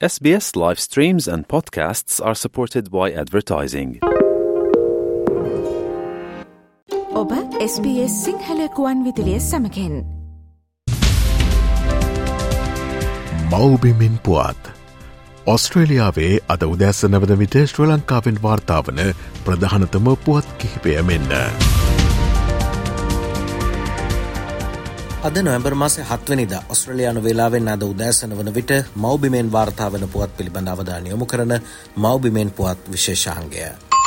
SBS live streams and podcasts are supported by advertising. ඔබ SBS Sinhala කුවන් විදුලිය සමගින් මව්බිමින් පුවත් ඔස්ට්‍රේලියාවේ අද උදෑසන වන විට ශ්‍රී ලංකාවෙන් වාර්තා වන ප්‍රධානතම පුවත් කිහිපය මෙන්න. අද නොවැම්බර් මාසේ 7 වෙනිදා ඔස්ට්‍රේලියානු වේලාවෙන් අද උදෑසන වන විට මව්බිමෙන් වාර්තා වන පුවත් පිළිබඳ අවධානය යොමු කරන මව්බිමෙන් පුවත් විශේෂාංගය.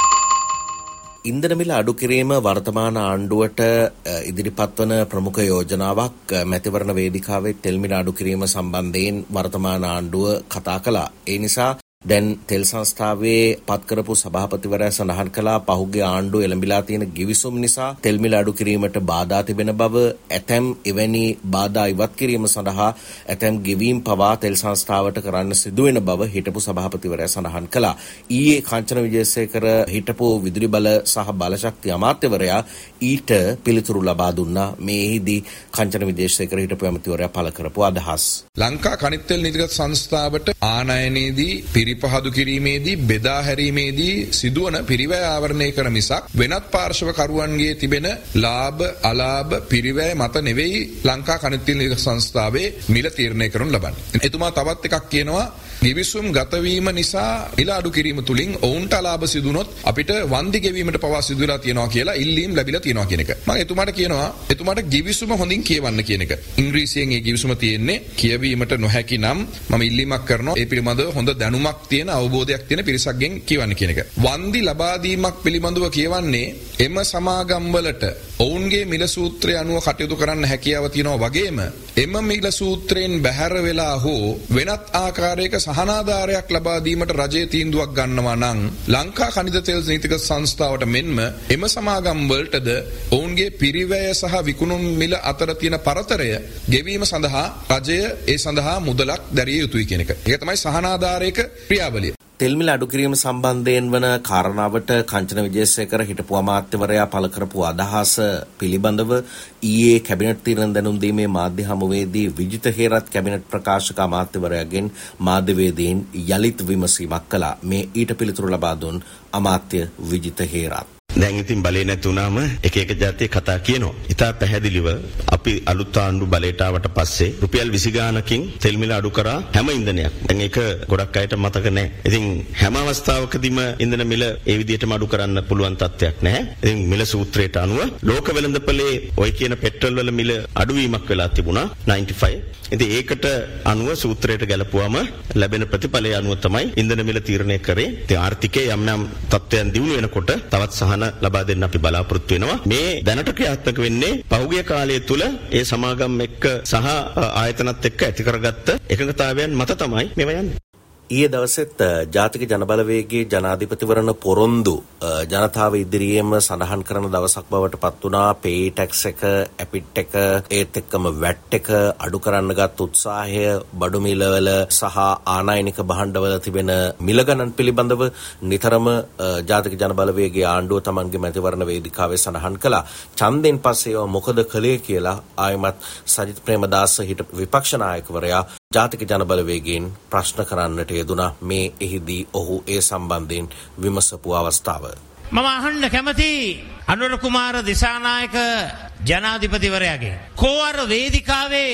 ඉන්ධන මිල අඩු කිරීම වර්තමාන ආණ්ඩුවට ඉදිරිපත් වන ප්‍රමුඛ යෝජනාවක්. මැතිවරණ වේදිකාවේ තෙල් මිල අඩු කිරීම සම්බන්ධයෙන් වර්තමාන ආණ්ඩුව කතා කළා. ඒ නිසා දැන් තෙල් සංස්ථාවේ පත් කරපු සභාපතිවරයා සඳහන් කළා පහුගිය ආණ්ඩුව එළඹිලා තියෙන ගිවිසුම් නිසා තෙල් මිල අඩු කිරීමට බාධා තිබෙන බව, ඇතැම් එවැනි බාධා ඉවත් කිරීම සඳහා ඇතැම් ගෙවීම් පවා තෙල් සංස්ථාවට කරන්න සිදුවෙන බව හිටපු සභාපතිවරයා සඳහන් කළා. ඊයේ කාංචන විජේසේකර හිටපු විදුලි බල සහ බලශක්ති අමාත්‍යවරයා ඊට පිළිතුරු ලබා දුන්නා. මේෙහිදී කාංචන විජේසේකර හිටපු ඇමතිවරයා පළ කරපු අදහස්. ලංකා කනිත් තෙල් නිධිගත සංස්ථාවට ආනයනයේදී පහදු කිරීමේදී බෙදා හැරීමේදී සිදුවන පිරිවැය ආවරණය කර මිසක් වෙනත් පාර්ශව කරුවන්ගේ තිබෙන ලාභ අලාභ පිරිවැය මත නෙවෙයි ලංකා කනිත් තෙල් නිධිගත සංස්ථාවේ මිල තීරණය කරනු ලබන්නේ. එතුමා තවත් එකක් කියනවා ගිවිසුම් ගතවීම නිසා මිල අඩු කිරීම තුලින් ඔවුන්ට අලාභ සිදුනොත් අපිට වන්දි ගෙවීමට පවා සිදුවලා තියෙනවා කියලා ඉල්ලීම් ලැබිලා තියෙනවා කියන එක. මම එතුමාට කියනවා එතුමාට ගිවිසුම හොඳින් කියවන්න කියන එක. ඉංග්‍රීසියෙන් ඒ ගිවිසුම තියෙන්නේ කියවීමට නොහැකි නම් මම ඉල්ලීමක් කරනවා ඒ පිළිබඳව හොඳ දැනුමක් තියෙන අවබෝධයක් තියෙන පිරිසක්ගෙන් කියවන්න කියන එක. වන්දි ලබා දීමක් පිළිබඳව කියවන්නේ එම සමාගම් වලට ඔවුන්ගේ මිල සූත්‍රය අනුව කටයුතු කරන්න හැකියාව තියෙනවා වගේම එම මිල සූත්‍රයෙන් බැහැර වෙලා හෝ වෙනත් ආකාරයක සහනාධාරයක් ලබා දීමට රජයේ තීන්දුවක් ගන්නවා නම් ලංකා ඛනිජ තෙල් නීතිගත සංස්ථාවට මෙන්ම එම සමාගම් වලටද ඔවුන්ගේ පිරිවැය සහ විකුණුම් මිල අතර තියෙන පරතරය ගෙවීම සඳහා රජය ඒ සඳහා මුදලක් දැරිය යුතුයි කියන එක. ඒක තමයි සහනාධාරයක ක්‍රියාවලිය. තෙල් මිල අඩු කිරීම සම්බන්ධයෙන් වන කාරණාවට කාංචන විජේසේකර හිටපු අමාත්‍යවරයා පළ කරපු අදහස පිළිබඳව ඊයේ කැබිනට් තීරණ දැනුම් දීමේ මාධ්‍ය හමුවේදී විජිත හේරත් කැබිනට් ප්‍රකාශක අමාත්‍යවරයාගෙන් මාධ්‍යවේදීන් යලිත් විමසීමක් කළා. මේ ඊට පිළිතුරු ලබා දුන් අමාත්‍ය විජිත හේරත්. දැන් ඉතින් බලේ නැතුණාම එක එක જાතිය කතා කියනවා. ඉතා පැහැදිලිව අපි අලුත් ආණ්ඩු බලයට ආවට පස්සේ රුපියල් 20 ගානකින් තෙල් මිල අඩු කරා හැම ඉන්ධනයක්. දැන් ඒක ගොඩක් අයට මතක නැහැ. ඉතින් හැම අවස්ථාවකදීම ඉන්ධන මිල ඒ විදිහටම අඩු කරන්න පුළුවන් තත්ත්වයක් නැහැ. ඉතින් මිල සූත්‍රයට අනුව ලෝක වෙළඳපොලේ ওই කියන පෙට්‍රල් වල මිල අඩුවීමක් වෙලා තිබුණා 95. ඉතින් ඒකට අනුව සූත්‍රයට ගැලපුවම ලැබෙන ප්‍රතිඵලය අනුව තමයි ඉන්ධන මිල තීරණය කරේ. ඉතින් ආර්ථිකයේ යම් යම් තත්ත්වයන් දියුණු වෙනකොට තවත් සහන ලබා දෙන්න අපි බලාපොරොත්තු වෙනවා. මේ දැනට ක්‍රියාත්මක වෙන්නේ පහුගිය කාලය තුල ඒ සමාගම් එක්ක සහ ආයතනත් එක්ක ඇති කරගත්ත එකඟතාවයන් මත තමයි මේවා යන්නේ. ඊයේ දවසෙත් ජාතික ජනබලවේගයේ ජනාධිපතිවරණ පොරොන්දු ජනතාව ඉදිරියේම සඳහන් කරන දවසක් බවට පත් වුණා. පේ ටැක්ස් එක, ඇපිට් එක, ඒත් එක්කම වැට් එක අඩු කරන්න ගත් උත්සාහය, බඩු මිලවල සහ ආනයනික භාණ්ඩවල තිබෙන මිල ගණන් පිළිබඳව නිතරම ජාතික ජනබලවේගයේ ආණ්ඩුව තමන්ගේ මැතිවරණ වේදිකාවේ සඳහන් කළා. ඡන්දෙන් පස්සේ මොකද කළේ කියලා ආයමත් සජිත් ප්‍රේමදාස හිටපු විපක්ෂ නායකවරයා ජාතික ජනබලවේගයෙන් ප්‍රශ්න කරන්නට යෙදුණා. මේ එහිදී ඔහු ඒ සම්බන්ධයෙන් විමසපු අවස්ථාව. මම අහන්න කැමති අනුර කුමාර දිසානායක ජනාධිපතිවරයාගේ කෝවර වේදිකාවේ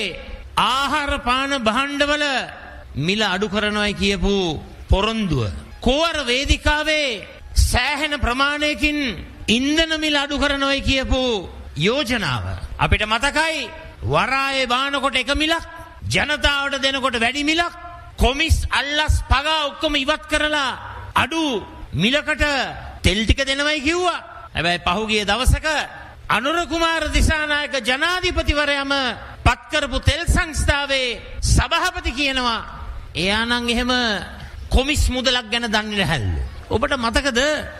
ආහාර පාන භාණ්ඩවල මිල අඩු කරනවායි කියපු පොරොන්දුව, කෝවර වේදිකාවේ සෑහෙන ප්‍රමාණයකින් ඉන්ධන මිල අඩු කරනවායි කියපු යෝජනාව අපිට මතකයි. වරායේ බානකොට එක මිලක්, ජනතාවට දෙනකොට වැඩි මිලක්, කොමිස් අල්ලස් පගා ඔක්කොම ඉවත් කරලා අඩු මිලකට තෙල් ටික දෙනවයි කිව්වා. හැබැයි පහුගිය දවසක අනුර කුමාර දිසානායක ජනාධිපතිවරයාම පත් කරපු තෙල් සංස්ථාවේ සභාපති කියනවා එයා නම් එහෙම කොමිස් මුදලක් ගැන දන්නේ නැහැලු. ඔබට මතකද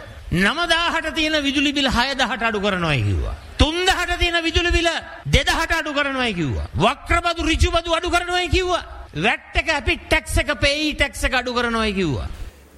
9000ට තියෙන විදුලි බිල 6000ට අඩු කරනවායි කිව්වා. 3000ට තියෙන විදුලි බිල 2000ට අඩු කරනවායි කිව්වා. වක්‍රබදු ඍජුබදු අඩු කරනවායි කිව්වා. වැට් එක, ඇපිට් ටැක්ස් එක, පේයි ටැක්ස් එක අඩු කරනවායි කිව්වා.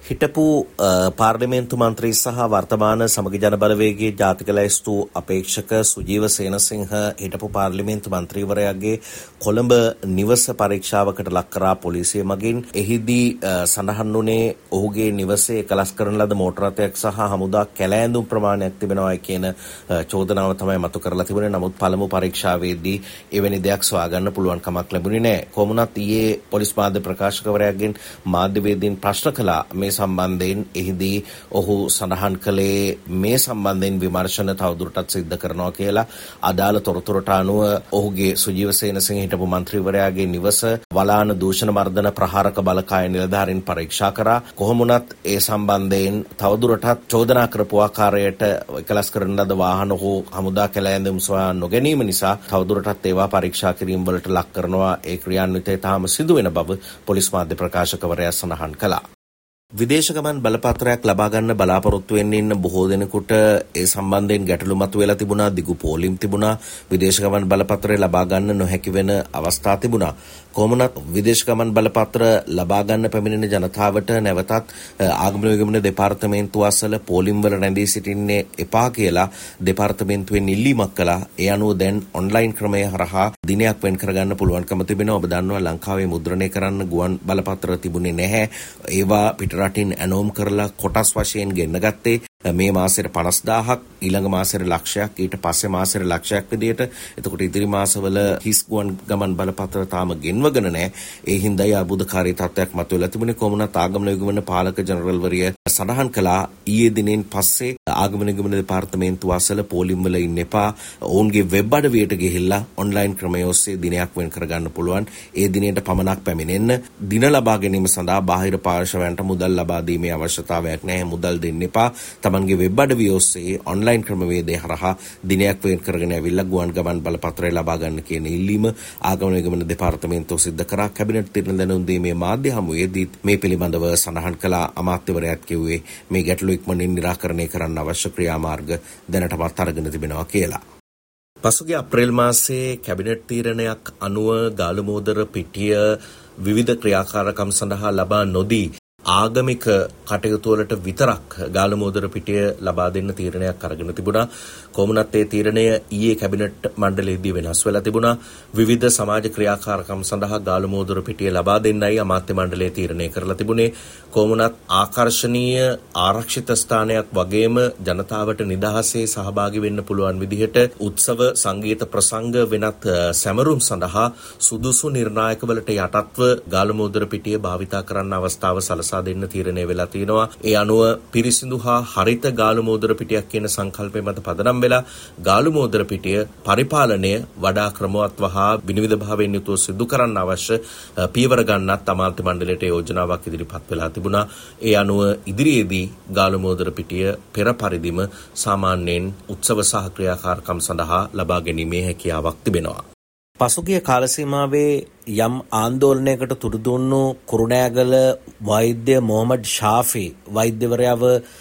හිටපු පාර්ලිමේන්තු මන්ත්‍රී සහ වර්තමාන සමගි ජන බලවේගයේ ජාතික ලැයිස්තු අපේක්ෂක සුජීව සේනසිංහ හිටපු පාර්ලිමේන්තු මන්ත්‍රීවරයාගේ කොළඹ නිවස පරීක්ෂාවකට ලක් කරා පොලිසිය මගින්. එහිදී සඳහන් වුණේ ඔහුගේ නිවසේ කලස් කරන ලද මෝටර රථයක් සහ හමුදා කැලෑඳුම් ප්‍රමාණයක් තිබෙනවා කියන චෝදනාව තමයි මතු කරලා තිබුණේ. නමුත් පළමු පරීක්ෂාවේදී එවැනි දෙයක් සොයාගන්න පුළුවන් කමක් ලැබුණේ නැහැ. කොමුණත් ඊයේ පොලිස් මාධ්‍ය ප්‍රකාශකවරයාගෙන් මාධ්‍යවේදීන් ප්‍රශ්න කළා මේ සම්බන්ධයෙන්. එහිදී ඔහු සඳහන් කළේ මේ සම්බන්ධයෙන් විමර්ශන තවදුරටත් සිද්ධ කරනවා කියලා. අදාළ තොරතුරට අනුව ඔහුගේ සුජීව සේනසිංහ හිටපු මන්ත්‍රීවරයාගේ නිවස වලාන දූෂණ මර්දන ප්‍රහාරක බලකාය නිලධාරීන් පරීක්ෂා කරා. කොහොමුණත් ඒ සම්බන්ධයෙන් තවදුරටත් චෝදනා කරපු ආකාරයට එකලස් කරන ලද වාහන හෝ හමුදා කැලෑඳුම් සොයා නොගැනීම නිසා තවදුරටත් ඒවා පරීක්ෂා කිරීම වලට ලක් කරනවා. ඒ ක්‍රියාන්විතය තාම සිදු වෙන බව පොලිස් මාධ්‍ය ප්‍රකාශකවරයා සඳහන් කළා. විදේශ ගමන් බලපත්‍රයක් ලබා ගන්න බලාපොරොත්තු වෙන්න ඉන්න බොහෝ දෙනෙකුට ඒ සම්බන්ධයෙන් ගැටලු මතුවලා තිබුණා. දිගු පෝලිම් තිබුණා. විදේශ ගමන් බලපත්‍රය ලබා ගන්න නොහැකි වෙන අවස්ථා තිබුණා. කොහොමනත් විදේශ ගමන් බලපත්‍ර ලබා ගන්න පැමිණෙන ජනතාවට නැවතත් ආගමන විගමන දෙපාර්තමේන්තුව අසල පෝලිම් වල රැඳී සිටින්නේ එපා කියලා දෙපාර්තමේන්තුවෙන් ඉල්ලීමක් කළා. ඒ අනුව දැන් ඔන්ලයින් ක්‍රමය හරහා දිනයක් වෙන් කරගන්න පුළුවන්කම තිබෙනවා. ඔබ දන්නවා ලංකාවේ මුද්‍රණය කරන්න ගුවන් බලපත්‍ර තිබුණේ නැහැ. ඒවා පිටරටින් ඇනෝම් කරලා කොටස් වශයෙන් ගෙන්න ගත්තේ. මේ මාසෙට 50000ක්, ඊළඟ මාසෙට ලක්ෂයක්, ඊට පස්සේ මාසෙට ලක්ෂයක් විදියට. එතකොට ඉදිරි මාසවල හිස් ගුවන් ගමන් බලපත්‍ර තාම ගෙන්වගෙන නැහැ. ඒ හින්දායි අබුදකාරී තත්ත්වයක් මතුවලා තිබුණේ. කොමුණත් ආගමන විගමන පාලක ජනරල්වරිය සඳහන් කළා ඊයේ දිනෙන් පස්සේ ආගමන විගමන දෙපාර්තමේන්තුව අසල පෝලිම් වල ඉන්න එපා. ඔවුන්ගේ වෙබ් අඩවියට ගිහිල්ලා ඔන්ලයින් ක්‍රමය ඔස්සේ දිනයක් වෙන් කරගන්න පුළුවන්. ඒ දිනයට පමණක් පැමිණෙන්න. දින ලබා ගැනීම සඳහා බාහිර පාර්ශවයන්ට මුදල් ලබා දීමේ අවශ්‍යතාවයක් නැහැ. මුදල් දෙන්න එපා. තමන්ගේ වෙබ් අඩවිය ඔස්සේ ඔන්ලයින් ක්‍රමවේදය හරහා දිනයක් වෙන් කරගෙන ඇවිල්ලා ගුවන් ගමන් බලපත්‍රය ලබා ගන්න කියන ඉල්ලීම ආගමන විගමන දෙපාර්තමේන්තුව සිද්ධ කරා. කැබිනට් තීරණ දැනුම් දීමේ මාධ්‍ය හමුවේදී මේ පිළිබඳව සඳහන් කළ අමාත්‍යවරයාත් කිව්වේ මේ ගැටලු ඉක්මනින් නිරාකරණය කරන්න අවශ්‍ය ක්‍රියාමාර්ග දැනටමත් අරගෙන තිබෙනවා කියලා. පසුගිය අප්‍රේල් මාසයේ කැබිනට් තීරණයක් අනුව ගාලුමෝදර පිටිය විවිධ ක්‍රියාකාරකම් සඳහා ලබා නොදී ආගමික කටයුතු වලට විතරක් ගාලුමෝදර පිටිය ලබා දෙන්න තීරණයක් අරගෙන තිබුණා. කොමුණත් ඒ තීරණය ඊයේ කැබිනට් මණ්ඩලයේදී වෙනස් වෙලා තිබුණා. විවිධ සමාජ ක්‍රියාකාරකම් සඳහා ගාලුමෝදර පිටිය ලබා දෙන්නයි අමාත්‍ය මණ්ඩලය තීරණය කරලා තිබුණේ. කොමුණත් ආකර්ශනීය ආරක්ෂිත ස්ථානයක් වගේම ජනතාවට නිදහසේ සහභාගී වෙන්න පුළුවන් විදිහට උත්සව සංගීත ප්‍රසංග වෙනත් සැමරුම් සඳහා සුදුසු නිර්ණායකවලට යටත්ව ගාලුමෝදර පිටිය භාවිතා කරන්න අවස්ථාව සලසා දෙන්න තීරණය වෙලා තිනවා. ඒ අනුව පිරිසිදු හා හරිත ගාලුමෝදර පිටියක් කියන සංකල්පය මත පදනම් වෙලා ගාලුමෝදර පිටිය පරිපාලනය වඩා ක්‍රමවත්ව හා විනිවිද භාවයෙන් යුතුව සිදු කරන්න අවශ්‍ය පියවර ගන්නත් අමාත්‍ය මණ්ඩලයට යෝජනාවක් ඉදිරිපත් වෙලා තිබුණා. ඒ අනුව ඉදිරියේදී ගාලුමෝදර පිටිය පෙර පරිදිම සාමාන්‍යයෙන් උත්සව සහ ක්‍රියාකාරකම් සඳහා ලබා ගැනීමේ හැකියාවක් තිබෙනවා. පසුගිය කාල සීමාවේ යම් ආందోලනයකට තුඩු දුන්නු කුරුණෑගල වෛද්‍ය මොහමඩ් ෂාෆි වෛද්‍යවරයාව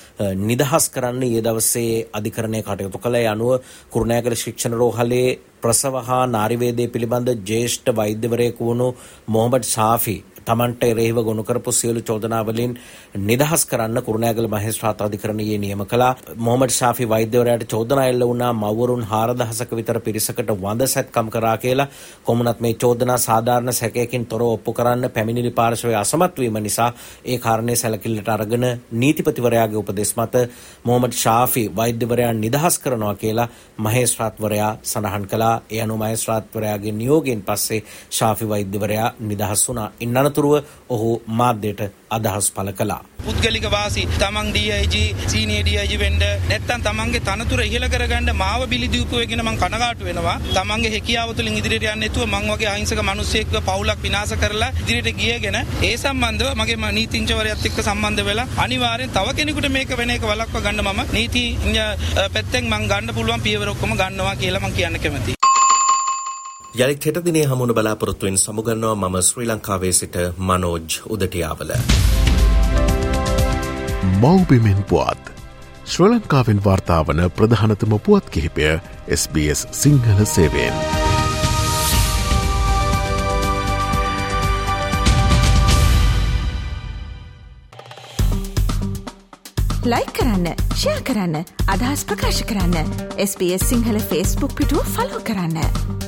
නිදහස් කරන්න ඊයේ දවසේ අධිකරණය කටයුතු කළේ. අනුව කුරුණෑගල ශික්ෂණ රෝහලේ ප්‍රසව හා නාරිවේදය පිළිබඳ ජ්‍යෙෂ්ඨ වෛද්‍යවරයෙකු වුණු මොහමඩ් ෂාෆි තමන්ට එරෙහිව ගොනු කරපු සියලු චෝදනාවලින් නිදහස් කරන්න කුරුණෑගල මහේස්ත්‍රාත් අධිකරණයේ නියම කළා. මොහමඩ් ෂාෆි වෛද්‍යවරයාට චෝදනා එල්ල වුණා මව්වරුන් 4000ක විතර පිරිසකට වඳ සැත්කම් කරා කියලා. කොමුණත් මේ චෝදනා සාධාරණ සැකයකින් තොරව ඔප්පු කරන්න පැමිණිලි පාර්ශවය අසමත් වීම නිසා ඒ කාරණේ සැලකිල්ලට අරගෙන නීතිපතිවරයාගේ උපදෙස් මත මොහමඩ් ෂාෆි වෛද්‍යවරයා නිදහස් කරනවා කියලා මහේස්ත්‍රාත්වරයා සඳහන් කළා. ඒ අනුව මහේස්ත්‍රාත්වරයාගේ නියෝගයෙන් පස්සේ ෂාෆි වෛද්‍යවරයා නිදහස් වුණා. ඉන්නතුරුව ඔහු මාධ්‍යයට අදහස් පළ කළා. පුද්ගලික වාසි තමන් DIG සීනියර් DIG වෙන්න නැත්තම් තමන්ගේ තනතුර ඉහළ කරගන්න මාව බිලි දීපුවේගෙන මම කනගාටු වෙනවා. තමන්ගේ හැකියාව තුළින් ඉදිරියට යන්න නැතුව මං වගේ අහිංසක මිනිස්සෙක්ව පවුලක් විනාශ කරලා ඉදිරියට ගියගෙන ඒ සම්බන්ධව මගේ නීතිඥවරයාත් එක්ක සම්බන්ධ වෙලා අනිවාර්යෙන් තව කෙනෙකුට මේක වෙන එක වළක්ව ගන්න මම නීතිඥ පැත්තෙන් මං ගන්න පුළුවන් පියවර ඔක්කොම ගන්නවා කියලා මං කියන්න කැමතියි. යළිත් හෙට දිනේ හමුවන බලාපොරොත්තුවෙන් සමුගන්නවා මම ශ්‍රී ලංකාවේ සිට මනෝජ් උදටියාවල. මව්බිමෙන් පුවත් ශ්‍රී ලංකාවෙන් වාර්තාවන ප්‍රධානතම පුවත් කිහිපය SBS සිංහල සේවයෙන්. ලයික් කරන්න, ෂෙයා කරන්න, අදහස් ප්‍රකාශ කරන්න. SBS සිංහල Facebook පිටුව ෆලෝ කරන්න.